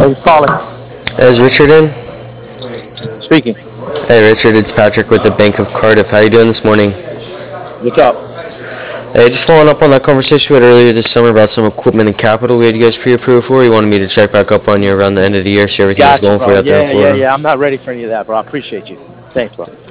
Who's calling? Is Richard in? Speaking. Hey Richard, it's Patrick with the Bank of Cardiff. How you doing this morning? What's up? Hey, just following up on that conversation we had earlier this summer about some equipment and capital we had you guys pre-approved for. You wanted me to check back up on you around the end of the year, see everything was Gotcha, going for bro. you out there in Florida. Yeah. I'm not ready for any of that, bro. I appreciate you. Thanks, bro.